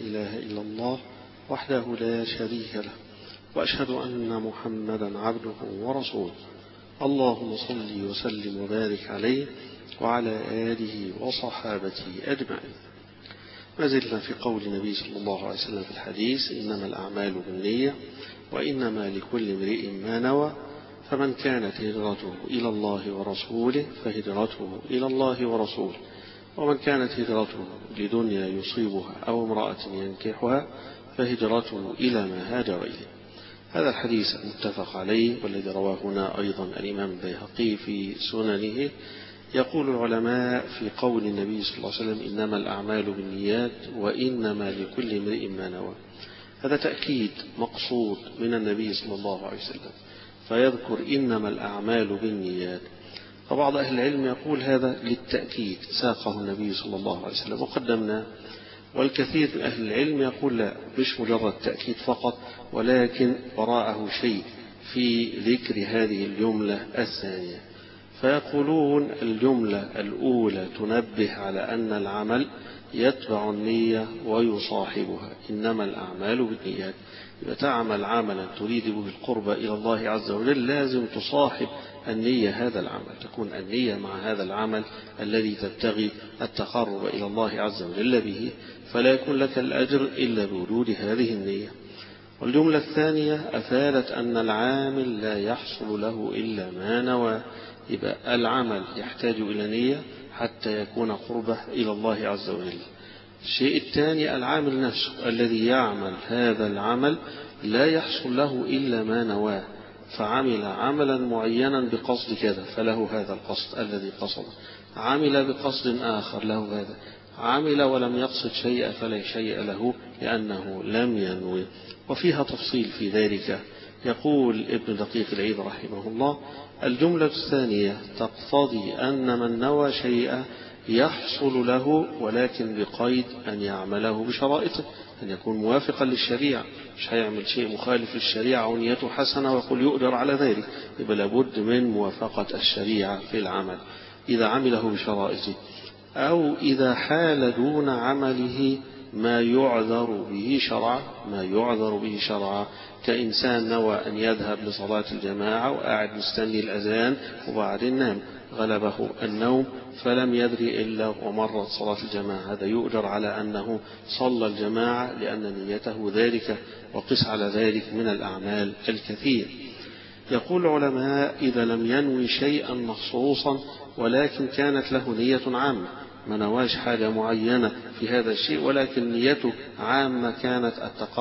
إله إلا الله وحده لا شريك له، وأشهد أن محمدا عبده ورسوله. اللهم صل وسلم وبارك عليه وعلى آله وصحابته أجمعين. ما زلنا في قول النبي صلى الله عليه وسلم في الحديث: إنما الأعمال بالنية وإنما لكل امرئ ما نوى، فمن كانت هجرته إلى الله ورسوله فهجرته إلى الله ورسوله، ومن كانت هجرته لدنيا يصيبها أو امرأة ينكحها فهجرته إلى ما هاجر إليه. هذا الحديث المتفق عليه والذي رواه هنا أيضا الإمام البيهقي في سننه. يقول العلماء في قول النبي صلى الله عليه وسلم: إنما الأعمال بالنيات وإنما لكل امرئ ما نوى، هذا تأكيد مقصود من النبي صلى الله عليه وسلم، فيذكر إنما الأعمال بالنيات. فبعض أهل العلم يقول هذا للتأكيد ساقه النبي صلى الله عليه وسلم وقدمناه، والكثير من أهل العلم يقول لا، مش مجرد تأكيد فقط، ولكن وراءه شيء في ذكر هذه الجملة الثانية. فيقولون الجملة الأولى تنبه على أن العمل يتبع النية ويصاحبها، إنما الأعمال بالنيات. إذا تعمل عملا تريد به القرب إلى الله عز وجل لازم تصاحب النية هذا العمل، تكون النية مع هذا العمل الذي تبتغي التقرب إلى الله عز وجل به، فلا يكون لك الأجر إلا بوجود هذه النية. والجملة الثانية أفادت أن العامل لا يحصل له إلا ما نوى، يبقى العمل يحتاج إلى نية حتى يكون قربه إلى الله عز وجل. الشيء الثاني العامل نفسه الذي يعمل هذا العمل لا يحصل له إلا ما نواه، فعمل عملا معينا بقصد كذا فله هذا القصد الذي قصده، عمل بقصد آخر له هذا، عمل ولم يقصد شيئا فلا شيء له لأنه لم ينوي. وفيها تفصيل في ذلك. يقول ابن دقيق العيد رحمه الله: الجملة الثانية تقتضي أن من نوى شيئا يحصل له، ولكن بقيد أن يعمله بشرائطه، أن يكون موافقا للشريعة، مش هيعمل شيء مخالف للشريعة ونيته حسنة ويقول يؤجر على ذلك، يبقى لابد من موافقة الشريعة في العمل إذا عمله بشرائطه. أو إذا حال دون عمله ما يعذر به شرعا، كإنسان نوى أن يذهب لصلاة الجماعة وقاعد مستني الأذان وبعدين نام، غلبه النوم فلم يدري إلا ومرت صلاة الجماعة، هذا يؤجر على أنه صلى الجماعة لأن نيته ذلك، وقس على ذلك من الأعمال الكثير. يقول العلماء: إذا لم ينوي شيئا مخصوصا ولكن كانت له نية عامة، ما نواش حاجة معينة في هذا الشيء ولكن نيته عامة، كانت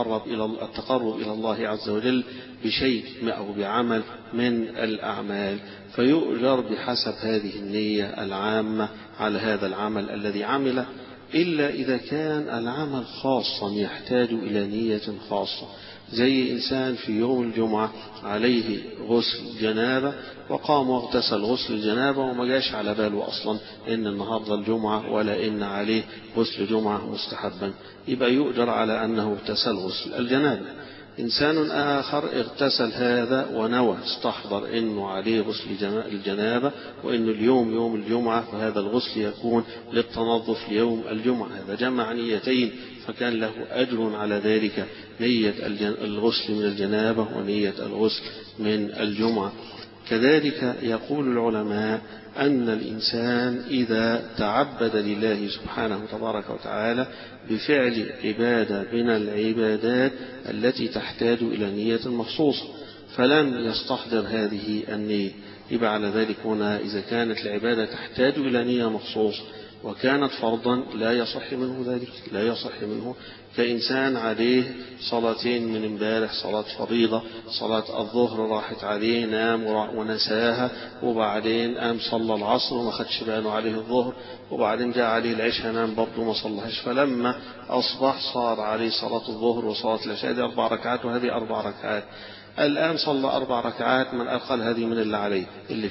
التقرب إلى الله عز وجل بشيء أو بعمل من الأعمال، فيؤجر بحسب هذه النية العامة على هذا العمل الذي عمله، إلا إذا كان العمل خاصا يحتاج إلى نية خاصة، زي إنسان في يوم الجمعة عليه غسل جنابة وقام واغتسل غسل الجنابة وما جاش على باله أصلا إن النهاردة الجمعة ولا إن عليه غسل جمعة مستحبا، يبقى يؤجر على أنه اغتسل غسل الجنابة. إنسان آخر اغتسل هذا ونوى استحضر إنه عليه غسل الجنابة وإنه اليوم يوم الجمعة، فهذا الغسل يكون للتنظف ليوم الجمعة، هذا جمع نيتين فكان له أجر على ذلك، نية الغسل من الجنابة ونية الغسل من الجمعة. كذلك يقول العلماء أن الإنسان إذا تعبد لله سبحانه تبارك وتعالى بفعل عبادة من العبادات التي تحتاج إلى نية مخصوصة فلم يستحضر هذه النية، يبقى على ذلك هنا إذا كانت العبادة تحتاج إلى نية مخصوصة وكانت فرضا لا يصح منه ذلك، لا يصح منه. كإنسان عليه صلاتين من امبارح، صلاة فريضة، صلاة الظهر راحت عليه، نام ونساها، وبعدين قام صلى العصر وما خدش باله عليه الظهر، وبعدين جاء عليه العشاء نام برضه ما صلىهاش، فلما أصبح صار عليه صلاة الظهر وصلاة العشاء، هذه 4 ركعات وهذه 4 ركعات، الآن صلى 4 ركعات من أقل هذه من اللي عليه اللي فيه،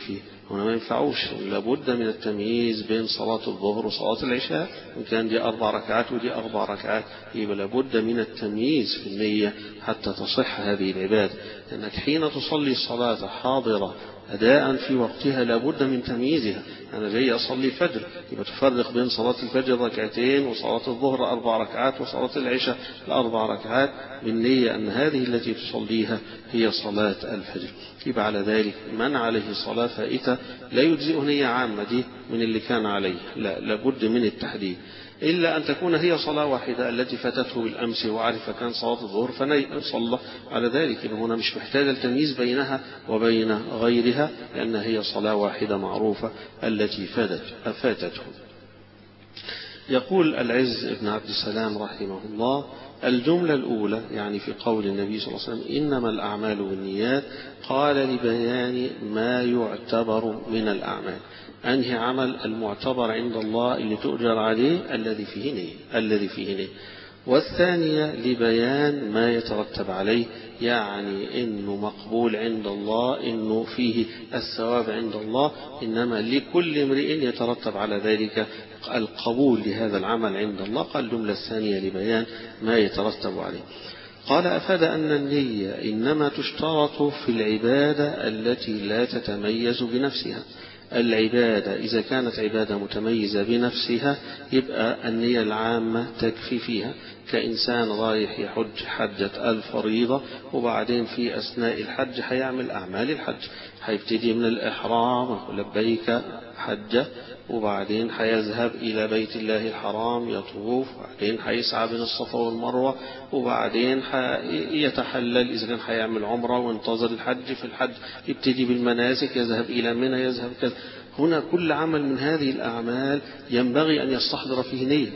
هنا ما ينفعوش، لابد من التمييز بين صلاة الظهر وصلاة العشاء، إن كان دي 4 ركعات ودي 4 ركعات، يبقى لابد من التمييز في النية حتى تصح هذه العبادة. لأنك حين تصلي الصلاة حاضرة أداء في وقتها لابد من تمييزها. أنا جاي أصلي الفجر، يبقى تفرق بين صلاة الفجر 2 وصلاة الظهر 4 ركعات وصلاة العشاء 4 ركعات، بالنية أن هذه التي تصليها هي صلاة الفجر. يبقى على ذلك من عليه صلاة فائتة لا يجزئه نية عامة دي من اللي كان عليه، لا، لابد من التحديد، إلا أن تكون هي صلاة واحدة التي فاتته بالأمس وعرف كان صلاة الظهر فصلى على ذلك. هنا مش محتاج التمييز بينها وبين غيرها، لأن هي صلاة واحدة معروفة التي فاتته. يقول العز بن عبد السلام رحمه الله: الجملة الأولى يعني في قول النبي صلى الله عليه وسلم إنما الأعمال بالنيات، قال لبيان ما يعتبر من الأعمال. أنهي عمل المعتبر عند الله اللي تؤجر عليه الذي فيه نية. والثانية لبيان ما يترتب عليه، يعني إنه مقبول عند الله، إنه فيه الثواب عند الله، إنما لكل امرئ يترتب على ذلك القبول لهذا العمل عند الله. قال الجملة الثانية لبيان ما يترتب عليه. قال: أفاد أن النية إنما تشترط في العبادة التي لا تتميز بنفسها. العبادة إذا كانت عبادة متميزة بنفسها يبقى النية العامة تكفي فيها، كإنسان رايح يحج حجة الفريضة وبعدين في أثناء الحج هيعمل أعمال الحج، هيبتدي من الإحرام لبيك حجة، وبعدين هيذهب إلى بيت الله الحرام يطوف، وبعدين هيسعى بين الصفا والمروة، وبعدين يتحلل إذا كان هيعمل عمرة وانتظر الحج. في الحج يبتدي بالمناسك، يذهب إلى منى، يذهب كذا. هنا كل عمل من هذه الأعمال ينبغي أن يستحضر فيه نية،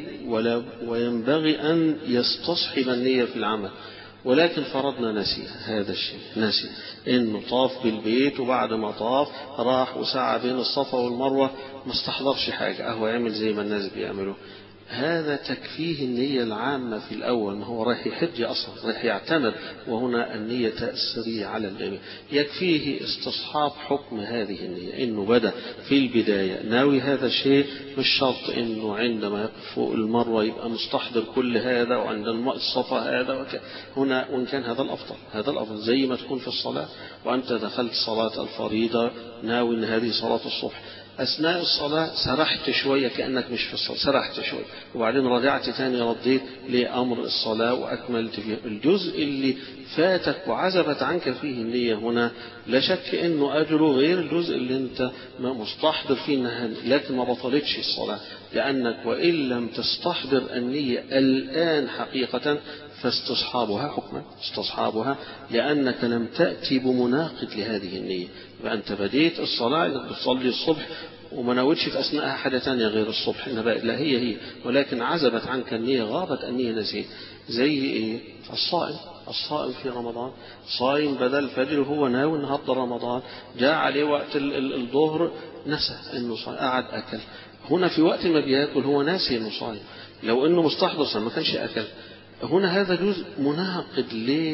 وينبغي أن يستصحب النية في العمل. ولكن فرضنا نسي هذا الشيء، نسي إنه طاف بالبيت، وبعد ما طاف راح وسعى بين الصفا والمروة، ما استحضرش حاجة، أهو يعمل زي ما الناس بيعملوا. هذا تكفيه النية العامة في الأول، ما هو رايح يحج أصلا، رايح يعتمر، وهنا النية تأثري على الجميع. يكفيه استصحاب حكم هذه النية، إنه بدأ في البداية ناوي هذا الشيء، مش شرط إنه عندما يقف فوق المروة يبقى مستحضر كل هذا، وعند الصفا هذا هنا، وإن كان هذا الأفضل زي ما تكون في الصلاة، وأنت دخلت صلاة الفريضة ناوي إن هذه صلاة الصبح، أثناء الصلاة سرحت شوية كأنك مش في الصلاة، سرحت شوية وبعدين رجعت تاني، رديت لأمر الصلاة وأكملت فيه الجزء اللي فاتك وعزبت عنك فيه النية. هنا لا شك أنه أجره غير الجزء اللي أنت مستحضر فيه، لكن ما بطلتش الصلاة، لأنك وإن لم تستحضر النية الآن حقيقة فاستصحابها حكما، استصحابها لأنك لم تأتي بمناقض لهذه النية. فأنت بديت الصلاة إنك بتصلي الصبح وما نويتش في أثناءها حاجة تانية غير الصبح، لا هي ولكن عزبت عنك النية، غابت النية، نسيت. زي إيه؟ الصائم في رمضان، صائم بدل الفجر وهو ناوي النهارده رمضان، جاء عليه وقت الظهر نسى إنه صائم، قعد أكل. هنا في وقت ما بياكل هو ناسي إنه صائم، لو إنه مستحضر ما كانش أكل. هنا هذا جزء مناقض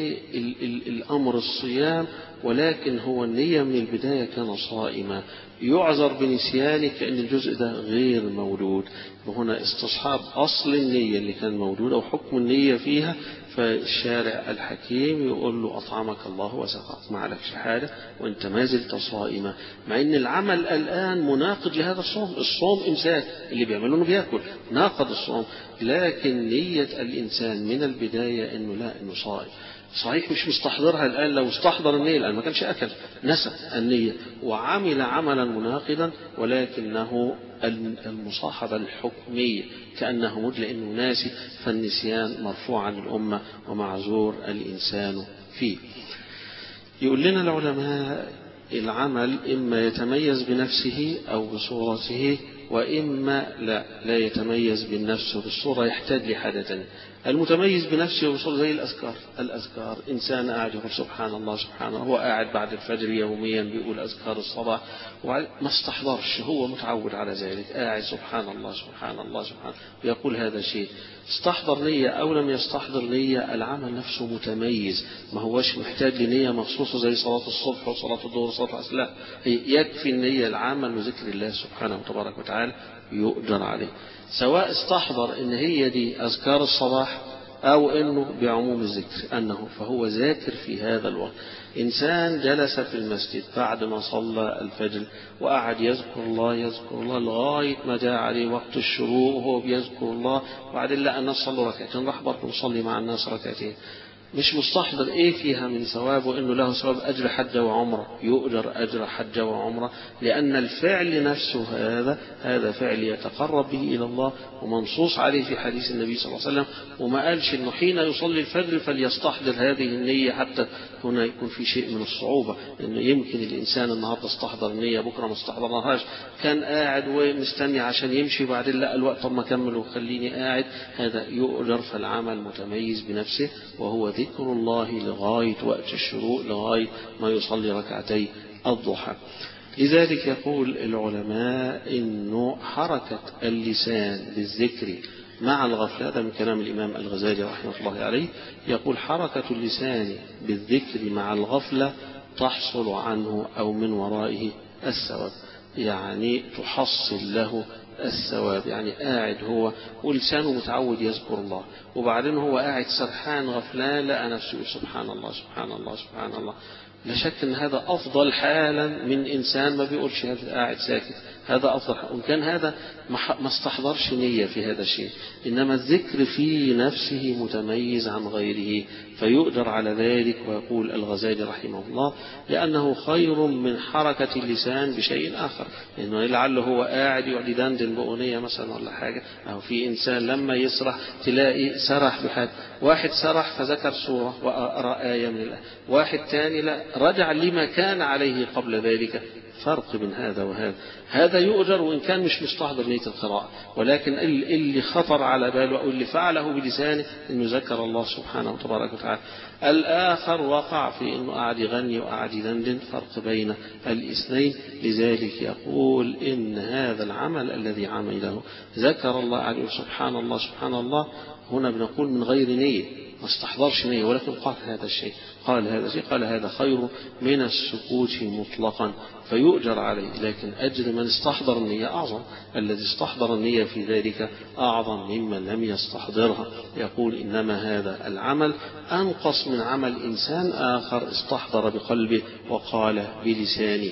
للأمر الصيام، ولكن هو النية من البداية كان صائما، يعذر بنسيانك كأن الجزء ده غير موجود. وهنا استصحاب أصل النية اللي كان موجود أو حكم النية فيها، فالشارع الحكيم يقول له أطعمك الله وسقاك، ما عليكش حاجة وانت ما زلت صائما، مع ان العمل الآن مناقض لهذا الصوم إمساك، اللي بيعملونه بيأكل ناقض الصوم، لكن نية الإنسان من البداية انه صائم. صحيح مش مستحضرها الآن، لو استحضر النية الآن ما كانش أكل، نسى النية وعمل عملا مناقضا، ولكنه المصاحبة الحكمية كأنه مد لأنه ناسي، فالنسيان مرفوع عن الأمة ومعذور الإنسان فيه. يقول لنا العلماء العمل إما يتميز بنفسه أو بصورته وإما لا يتميز بالنفس بالصورة، يحتاج لحاجة تانية. المتميز بنفسه بالصورة زي الأذكار إنسان قاعد يقول سبحان الله سبحان الله، هو قاعد بعد الفجر يوميا بيقول أذكار الصباح وما استحضرش، هو متعود على ذلك، قاعد سبحان الله سبحان الله سبحان الله ويقول هذا شيء. استحضر نية أو لم يستحضر نية، العمل نفسه متميز، ما هوش محتاج لنية مخصوصة زي صلاة الصبح وصلاة الظهر وصلاة العصر، لا، يكفي النية العامة من ذكر الله سبحانه وتبارك وتعالى يؤجر عليه، سواء استحضر ان هي دي أذكار الصباح أو أنه بعموم الذكر أنه فهو ذاكر في هذا الوقت. إنسان جلس في المسجد بعد ما صلى الفجر وقعد يذكر الله لغاية ما جاء عليه وقت الشروق وهو بيذكر الله، وبعدين لقى الناس صلوا ركعتين راح برضه يصلي مع الناس ركعتين، مش مستحضر ايه فيها من ثواب، وانه له ثواب اجر حجه وعمره، يؤجر اجر حجه وعمره، لان الفعل نفسه هذا فعل يتقرب به الى الله، ومنصوص عليه في حديث النبي صلى الله عليه وسلم، وما قالش انه حين يصلي الفجر فليستحضر هذه النيه، حتى هنا يكون في شيء من الصعوبه، انه يمكن الانسان النهارده استحضر النيه بكره ما استحضرهاش، كان قاعد ومستني عشان يمشي وبعدين لا الوقت، طب ما اكمل وخليني قاعد، هذا يؤجر، فالعمل متميز بنفسه، وهو ذكر الله لغاية وقت الشروق، لغاية ما يصلي ركعتي الضحى. لذلك يقول العلماء إنه حركة اللسان بالذكر مع الغفلة، هذا من كلام الإمام الغزالي رحمه الله عليه، يقول حركة اللسان بالذكر مع الغفلة تحصل عنه أو من ورائه الثواب، يعني تحصل له الثواب، يعني قاعد هو ولسانه متعود يذكر الله، وبعدين هو قاعد سرحان غفلان لقى نفسه سبحان الله سبحان الله سبحان الله، لا شك ان هذا افضل حالا من انسان ما بيقولش، هذا قاعد ساكت، هذا افضل حالا. وان كان هذا ما استحضرش نية في هذا الشيء، انما الذكر في نفسه متميز عن غيره فيؤجر على ذلك. ويقول الغزالي رحمه الله لانه خير من حركة اللسان بشيء اخر، انه لعله هو قاعد يقعد يدندن باغنية مثلا ولا حاجة، او في انسان لما يسرح تلاقي سرح بحاجة، واحد سرح فذكر سورة وقرأ آية من الآية، واحد تاني لا رجع لما كان عليه قبل ذلك، فرق بين هذا وهذا، هذا يؤجر وإن كان مش مستحضر نية القراءة، ولكن اللي خطر على باله أو اللي فعله بلسانه إنه ذكر الله سبحانه وتبارك وتعالى. الآخر وقع في إنه قاعد يغني وقاعد يدندن، فرق بين الاثنين. لذلك يقول إن هذا العمل الذي عمله ذكر الله عليه سبحان الله سبحان الله، هنا بنقول من غير نية، ما استحضرش نية، ولكن قال هذا الشيء، قال هذا خير من السكوت مطلقا فيؤجر عليه، لكن أجر من استحضر النية أعظم، الذي استحضر النية في ذلك أعظم ممن لم يستحضرها. يقول إنما هذا العمل أنقص من عمل إنسان آخر استحضر بقلبه وقال بلسانه.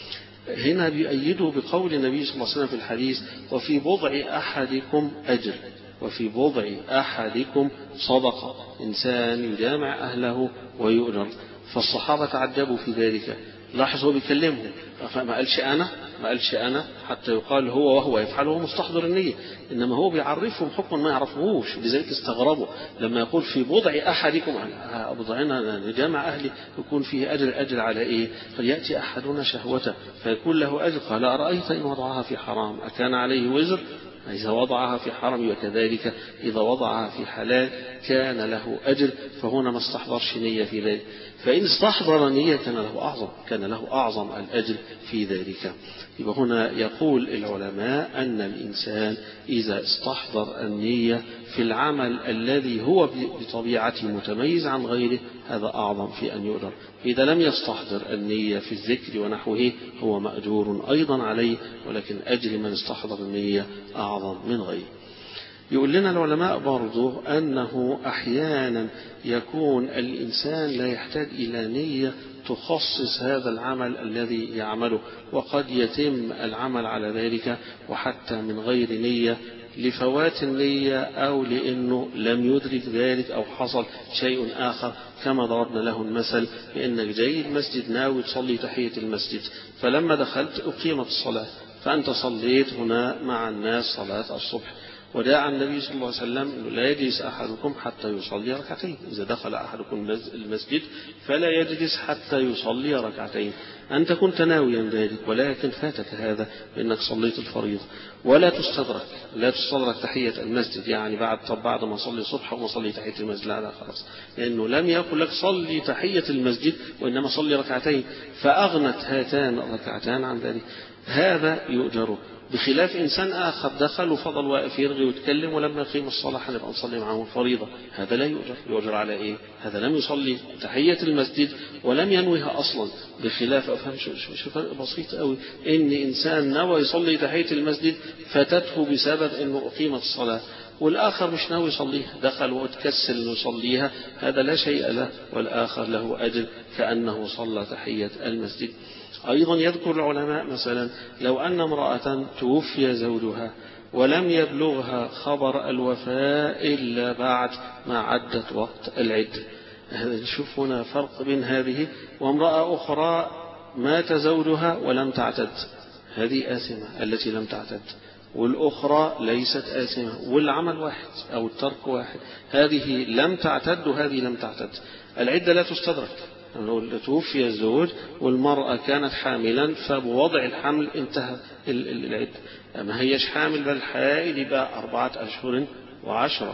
هنا بيؤيده بقول النبي صلى الله عليه وسلم في الحديث وفي بضع أحدكم أجر وفي بضع أحدكم صدقة، إنسان يجامع أهله ويؤجر. فالصحابة تعجبوا في ذلك، لاحظوا بيكلمهم ما قالش أنا حتى يقال هو وهو يفعله مستحضر النية، إنما هو بيعرفهم حكم ما يعرفوش، لذلك استغربوا لما يقول في بضع أحدكم، بضعنا نجامع أهلي يكون فيه أجر على إيه؟ فليأتي أحدنا شهوته فيكون له أجر، قال أرأيت إن وضعها في حرام أكان عليه وزر؟ إذا وضعها في حرم وكذلك إذا وضعها في حلال كان له أجر، فهنا ما استحضرش نية في ذلك، فإن استحضر نية كان له أعظم الأجر في ذلك. يبقى هنا يقول العلماء أن الإنسان إذا استحضر النية في العمل الذي هو بطبيعته متميز عن غيره هذا أعظم في أن يؤجر، إذا لم يستحضر النية في الذكر ونحوه هو مأجور أيضا عليه، ولكن أجر من استحضر النية أعظم من غيره. يقول لنا العلماء برضو أنه أحيانا يكون الإنسان لا يحتاج إلى نية تخصص هذا العمل الذي يعمله، وقد يتم العمل على ذلك وحتى من غير نية، لفوات النية أو لأنه لم يدرك ذلك أو حصل شيء آخر، كما ضربنا له المثل بأنك جاي المسجد ناوي تصلي تحية المسجد، فلما دخلت أقيمت الصلاة فأنت صليت هنا مع الناس صلاة الصبح، ودعا النبي صلى الله عليه وسلم أنه لا يجلس أحدكم حتى يصلي ركعتين، إذا دخل أحدكم المسجد فلا يجلس حتى يصلي ركعتين. أنت كنت ناويا ذلك ولكن فاتك هذا بأنك صليت الفريضة. ولا تستدرك تحية المسجد، يعني بعد ما صلي الصبح وما صلي تحية المسجد، لا خلاص، لأنه لم يقل لك صلي تحية المسجد وإنما صلي ركعتين، فأغنت هاتان الركعتان عن ذلك. هذا يؤجره، بخلاف إنسان آخر دخل وفضل واقف يرغي ويتكلم ولما يقيم الصلاة هنبقى نصلي معه الفريضة، هذا لا يؤجر على إيه؟ هذا لم يصلي تحية المسجد ولم ينويها أصلا. بخلاف أفهم شو فرق بسيط قوي، إن إنسان نوى يصلي تحية المسجد فاتته بسبب إنه أقيمت الصلاة، والآخر مش ناوي يصليها، دخل وتكسل إنه يصليها، هذا لا شيء له، والآخر له أجر كأنه صلى تحية المسجد. أيضا يذكر العلماء مثلا لو أن امرأة توفي زوجها ولم يبلغها خبر الوفاة إلا بعد ما عدت وقت العدة، نشوف هنا فرق بين هذه وامرأة أخرى مات زوجها ولم تعتد، هذه آثمة التي لم تعتد، والأخرى ليست آثمة، والعمل واحد أو الترك واحد، هذه لم تعتد وهذه لم تعتد. العدة لا تستدرك، لو توفي الزوج والمرأة كانت حاملا فبوضع الحمل انتهى العدة، ما هيش حامل بل حائل يبقى 4 أشهر و10.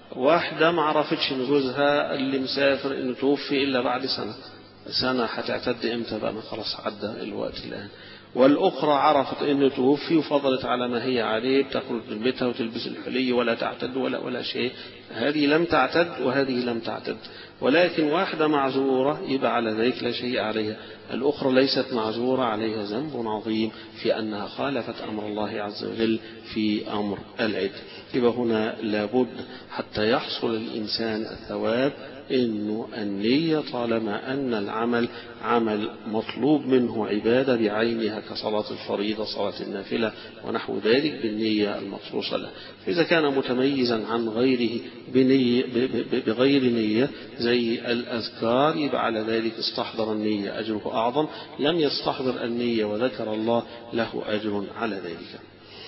واحدة ما عرفتش ان جوزها اللي مسافر انه توفي الا بعد سنة هتعتد امتى بقى؟ ما خلاص عدى الوقت الآن. والأخرى عرفت أنه توفي وفضلت على ما هي عليه، بتخرج من بيتها وتلبس الحلي ولا تعتد ولا شيء، هذه لم تعتد وهذه لم تعتد. ولكن واحدة معذورة يبقى على ذلك لا شيء عليها، الأخرى ليست معذورة، عليها ذنب عظيم في أنها خالفت أمر الله عز وجل في أمر العدة. يبقى هنا لابد حتى يحصل الإنسان الثواب إنه النية، طالما أن العمل عمل مطلوب منه عبادة بعينها كصلاة الفريضة، صلاة النافلة ونحو ذلك بالنية المخصوصة له. إذا كان متميزا عن غيره بغير نية زي الأذكار يبقى على ذلك استحضر النية أجره أعظم، لم يستحضر النية وذكر الله له أجر على ذلك.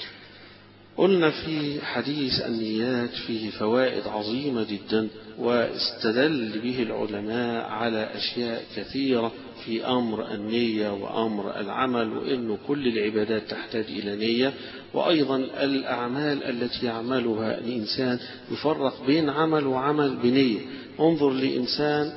قلنا في حديث النيات فيه فوائد عظيمة جدا، واستدل به العلماء على أشياء كثيرة في أمر النية وأمر العمل، وإنه كل العبادات تحتاج إلى نية. وأيضا الأعمال التي يعملها الإنسان يفرق بين عمل وعمل بنية. انظر لإنسان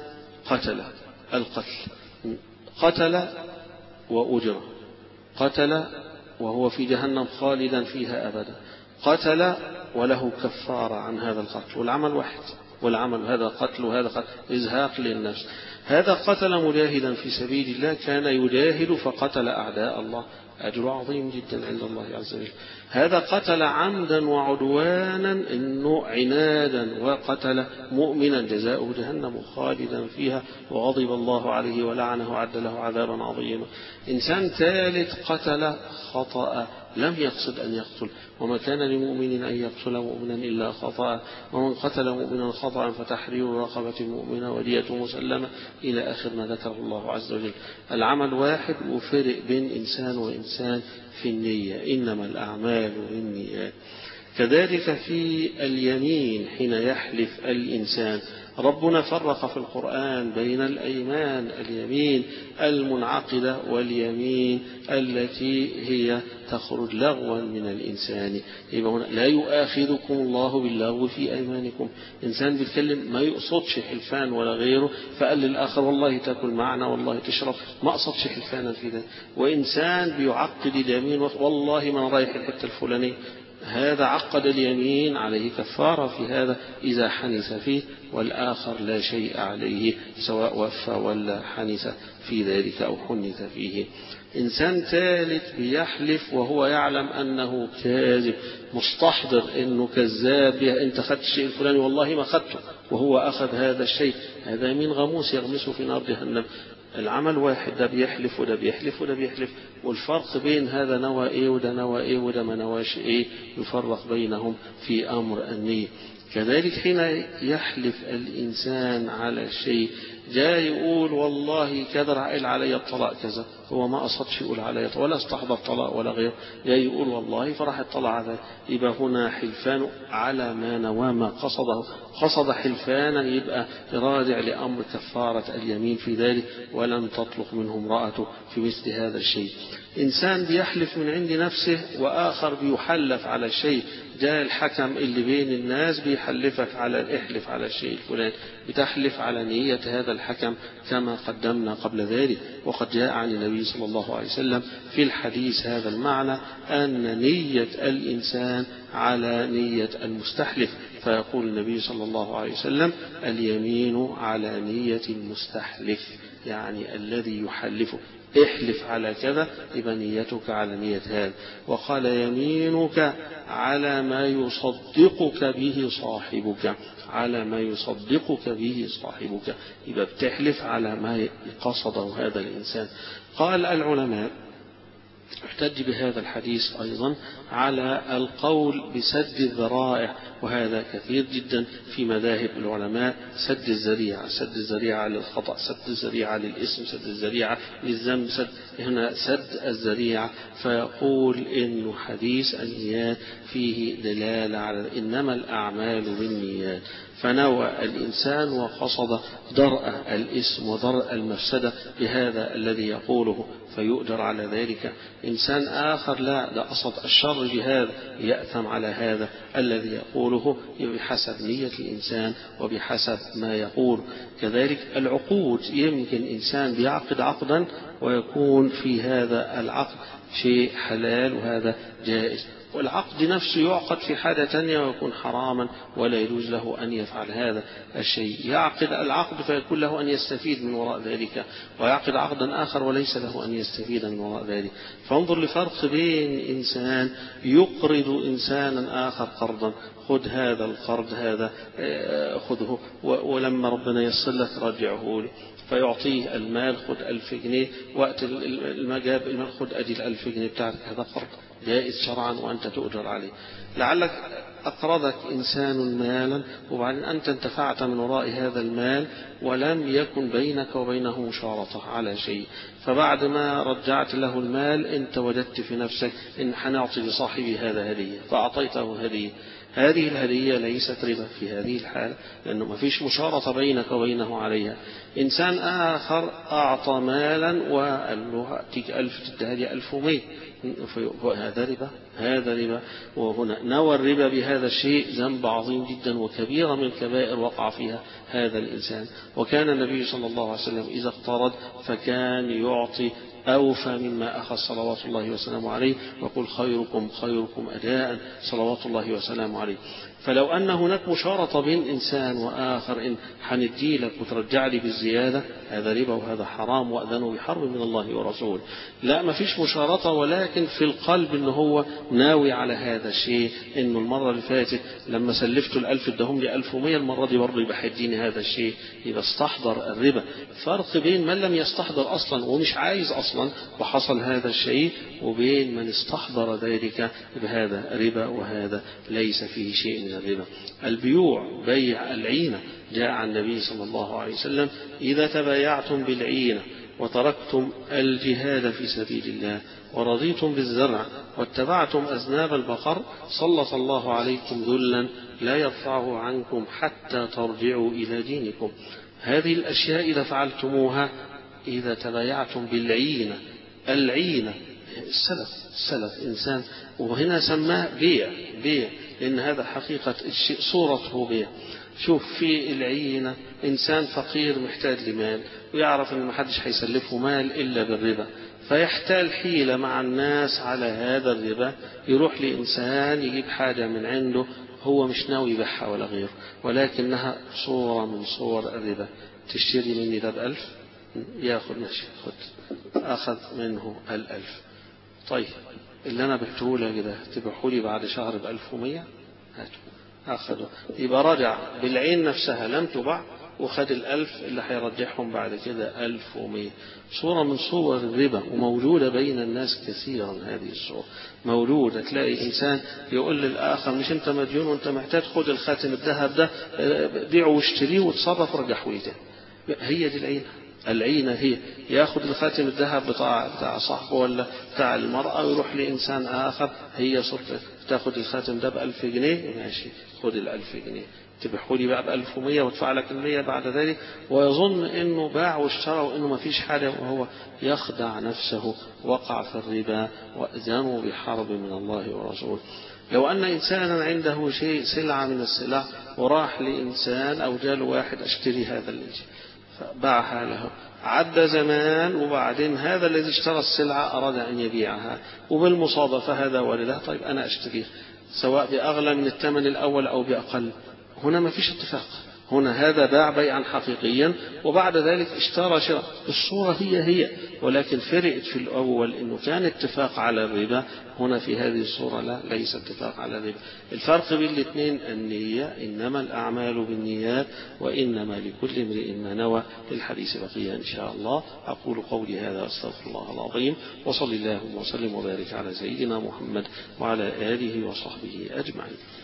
قتل وأجر، قتل وهو في جهنم خالدا فيها أبدا، قتل وله كفارة عن هذا القتل، والعمل واحد، والعمل هذا قتل وهذا قتل إزهاق للنفس. هذا قتل مجاهدا في سبيل الله، كان يجاهد فقتل أعداء الله، أجر عظيم جدا عند الله عز وجل. هذا قتل عمدا وعدوانا إنه عنادا وقتل مؤمنا، جزاؤه جهنم خالدا فيها وغضب الله عليه ولعنه وعد له عذابا عظيما. إنسان ثالث قتل خطأ، لم يقصد أن يقتل، وما كان لمؤمن أن يقتل مؤمنا إلا خطأ، ومن قتل مؤمنا خطأ فتحرير رقبة مؤمنة ودية مسلمة إلى آخر ما ذكره الله عز وجل. العمل واحد وفرق بين إنسان وإنسان في النية، إنما الأعمال بالنيات. كذلك في اليمين حين يحلف الإنسان، ربنا فرق في القرآن بين الأيمان، اليمين المنعقدة واليمين التي هي تخرج لغوا من الإنسان. لا يؤاخذكم الله باللغو في أيمانكم، إنسان بيتكلم ما يقصدش حلفان ولا غيره، فقال للآخر والله تأكل معنا والله تشرب، ما قصدش حلفانا في ذلك. وإنسان بيعقد اليمين والله ما رايح الحتة الفلانية، هذا عقد اليمين، عليه كفارة في هذا إذا حنث فيه، والآخر لا شيء عليه سواء وفى ولا حنث في ذلك أو حنث فيه. إنسان ثالث بيحلف وهو يعلم أنه كاذب، مستحضر أنه كذاب، أنت خدت الشيء الفلاني والله ما خدته، وهو أخذ هذا الشيء، هذا يمين غموس يغمسه في نار جهنم. العمل واحد، ده بيحلف وده بيحلف وده بيحلف، والفرق بين هذا نوى ايه وده نوى ايه وده ما نواش ايه، يفرق بينهم في امر النية. كذلك حين يحلف الانسان على شيء جاء يقول والله كدر قال علي الطلاق كذا، هو ما قصدش يقول علي ولا استحضر طلاق ولا غير، جاء يقول والله فراح الطلاق على، يبقى هنا حلفان على ما نوى ما قصده، قصد حلفانا يبقى راجع لأمر كفارة اليمين في ذلك، ولن تطلق منه امرأته في مثل هذا الشيء. إنسان بيحلف من عند نفسه وآخر بيحلف على شيء، جاء الحكم اللي بين الناس بيحلفك على احلف على الشيء الفلاني، بتحلف على نية هذا الحكم كما قدمنا قبل ذلك. وقد جاء عن النبي صلى الله عليه وسلم في الحديث هذا المعنى، أن نية الإنسان على نية المستحلف، فيقول النبي صلى الله عليه وسلم اليمين على نية المستحلف، يعني الذي يحلفه احلف على كذا يبقى نيتك على نية هذا. وقال يمينك على ما يصدقك به صاحبك، على ما يصدقك به صاحبك، يبقى بتحلف على ما قصده هذا الإنسان. قال العلماء احتج بهذا الحديث أيضا على القول بسد الذرائع، وهذا كثير جدا في مذاهب العلماء، سد الذريعة، سد الذريعة للخطأ، سد الذريعة للإثم، سد الذريعة للذنب، هنا سد الذريعة. فيقول إنه حديث النيات فيه دلالة على إنما الأعمال بالنيات، فنوى الإنسان وقصد درء الإثم ودرء المفسدة بهذا الذي يقوله فيؤجر على ذلك. إنسان آخر لا، ده قصد الشر بهذا يأثم على هذا الذي يقوله، بحسب نية الإنسان وبحسب ما يقول. كذلك العقود، يمكن إنسان بيعقد عقدا ويكون في هذا العقد شيء حلال وهذا جائز، والعقد نفسه يعقد في حالة تانية ويكون حراما ولا يجوز له أن يفعل هذا الشيء. يعقد العقد فيكون له أن يستفيد من وراء ذلك، ويعقد عقدا آخر وليس له أن يستفيد من وراء ذلك. فانظر لفرق بين إنسان يقرض إنسانا آخر قرضا، خذ هذا القرض هذا خذه، ولما ربنا يصل لك رجعه لي، فيعطيه المال، خذ 1000 جنيه، وقت المجاب المال خذ أدي 1000 جنيه بتاعك، هذا قرض جائز شرعا وأنت تؤجر عليه. لعلك أقرضك إنسان مالا وبعدين أنت انتفعت من وراء هذا المال ولم يكن بينك وبينه مشارطة على شيء، فبعد ما رجعت له المال أنت وجدت في نفسك إن حنعطي لصاحبي هذا هدية، فأعطيته هدية، هذه الهدية ليست ربا في هذه الحالة، لأنه ما فيش مشارطة بينك وبينه عليها. إنسان آخر أعطى مالا وقال له أعطيك 1000 تدهدي 1100، هذا ربا، هذا ربا. وهنا نوى الربا بهذا الشيء ذنب عظيم جدا وكبيرة من الكبائر وقع فيها هذا الإنسان. وكان النبي صلى الله عليه وسلم إذا اقترض فكان يعطي أوفى مما أخذ صلوات الله وسلامه عليه، وقل خيركم خيركم أداء صلوات الله وسلامه عليه. فلو أن هناك مشارطة بين إنسان وآخر إن حندي لك وترجع لي بالزيادة، هذا ربا وهذا حرام وأذنوا بحرب من الله ورسوله. لا، ما فيش مشارطة، ولكن في القلب إنه هو ناوي على هذا الشيء، إنه المرة اللي فاتت لما سلفته 1000 ادهم لي 1100، المرة دي برضه يبقى هيديني هذا الشيء، يبقى استحضر الربا. فرق بين من لم يستحضر أصلا ومش عايز أصلا وحصل هذا الشيء، وبين من استحضر ذلك بهذا ربا وهذا ليس فيه شيء من الربا. البيوع بيع العينة، جاء عن النبي صلى الله عليه وسلم إذا تبايعتم بالعينة وتركتم الجهاد في سبيل الله ورضيتم بالزرع واتبعتم أذناب البقر سلط الله عليكم ذلا لا يرفعه عنكم حتى ترجعوا إلى دينكم. هذه الأشياء إذا فعلتموها إذا تبايعتم بالعينة، العينة السلف إنسان، وهنا سماه بيع لأن هذا حقيقة الشيء صورته بيع. شوف في العينة إنسان فقير محتاج لمال ويعرف أن محدش هيسلفه مال إلا بالربا، فيحتال حيلة مع الناس على هذا الربا، يروح لإنسان يجيب حاجة من عنده هو مش ناوي يبيعها ولا غيره، ولكنها صورة من صور الربا. تشتري مني ده ب1000، ياخذ ماشي، أخذ منه 1000. طيب اللي أنا بعته لك ده تبيعه لي بعد شهر ب1100، هاته أخذه، يبقى رجع بالعين نفسها لم تباع وخد 1000 اللي هيرجعهم بعد كده 1100. صورة من صور الربا وموجودة بين الناس كثيرا. هذه الصورة موجودة، تلاقي إنسان يقول للآخر مش أنت مديون وأنت محتاج، خد الخاتم الذهب ده بيعه واشتريه وتصرف ورجحه لي تاني. هي دي العينة. العينة هي ياخد الخاتم الذهب بتاع صاحبه ولا بتاع المرأة ويروح لإنسان آخر، هي صرت تاخد الخاتم ده ب1000 جنيه، ماشي خد ال1000 جنيه، تبيعه لي بقى ب1100 وادفع لك 100 بعد ذلك، ويظن انه باع واشترى وانه ما فيش حاجة، وهو يخدع نفسه، وقع في الربا وأذنوا بحرب من الله ورسوله. لو أن إنسانا عنده شيء سلعة من السلع وراح لإنسان أو جاله واحد اشتري هذا الشيء فباعها له، عدى زمان وبعدين هذا الذي اشترى السلعة أراد أن يبيعها وبالمصادفة هذا ولده، طيب أنا أشتريه سواء بأغلى من الثمن الأول أو بأقل، هنا ما فيش اتفاق، هنا هذا باع بيعا حقيقيا وبعد ذلك اشترى شراء، الصورة هي ولكن فرقت في الأول إنه كان اتفاق على الربا، هنا في هذه الصورة لا، ليس اتفاق على الربا. الفرق بين الاثنين النية، إنما الأعمال بالنيات وإنما لكل امرئ ما نوى. للحديث بقية إن شاء الله. أقول قولي هذا واستغفر الله العظيم، وصلى الله وسلم وبارك على سيدنا محمد وعلى آله وصحبه أجمعين.